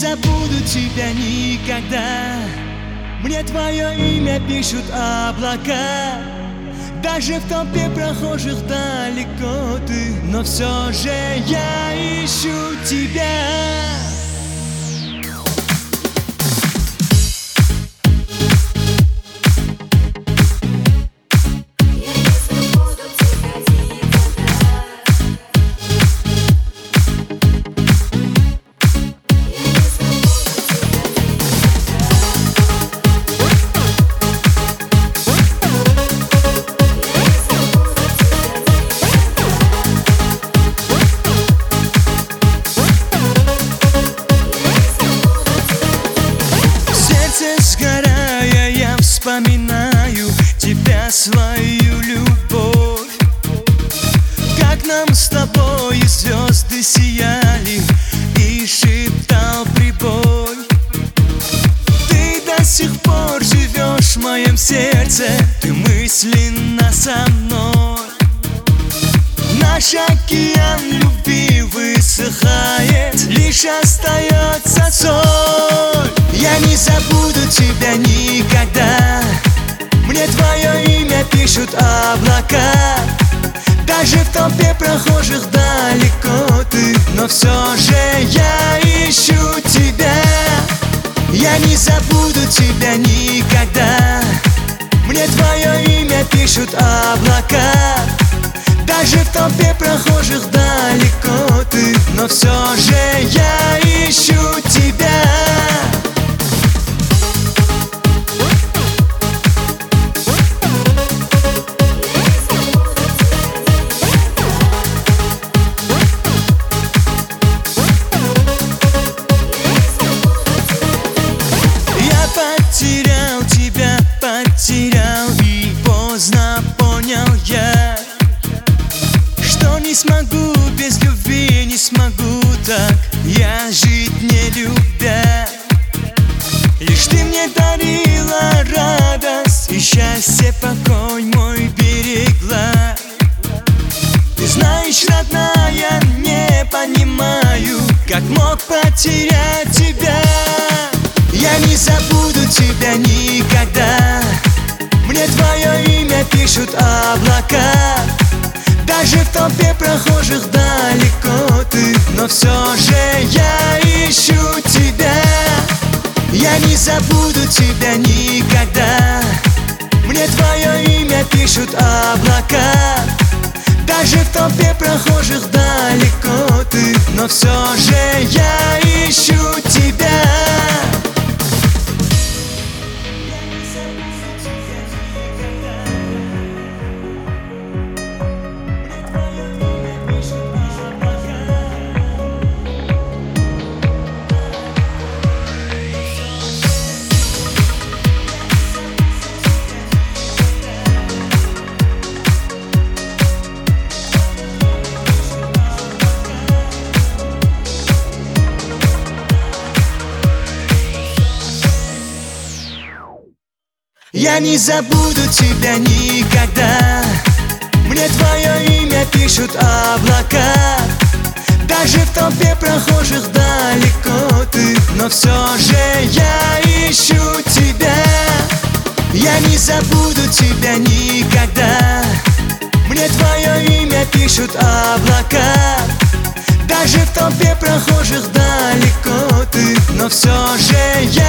забуду тебя никогда. Мне твое имя пишут облака. Даже в толпе прохожих далеко ты, но все же я ищу тебя. Сгорая, я вспоминаю тебя, свою любовь. Как нам с тобой звезды сияли и шептал прибой. Ты до сих пор живешь в моем сердце, ты мысленно со мной. Наш океан любви высыхает, лишь остается соль. Я не забуду тебя никогда. Мне твое имя пишут облака. Даже в толпе прохожих далеко ты, но все же я ищу тебя. Я не забуду тебя никогда. Мне твое имя пишут облака. Даже в толпе прохожих далеко ты, но все же я ищу тебя. Потерял тебя, потерял, и поздно понял я, что не смогу без любви, не смогу так я жить не любя. Лишь ты мне дарила радость и счастье, покой мой берегла. Ты знаешь, родная, не понимаю, как мог потерять тебя. Я не забуду тебя никогда. Мне твое имя пишут облака. Даже в толпе прохожих далеко ты, но все же я ищу тебя. Я не забуду тебя никогда. Мне твое имя пишут облака. Даже в толпе прохожих далеко ты, но все же я ищу тебя. Я не забуду тебя никогда. Мне твое имя пишут облака. Даже в толпе прохожих далеко ты, но все же я ищу тебя. Я не забуду тебя никогда. Мне твое имя пишут облака. Даже в толпе прохожих далеко ты, но все же я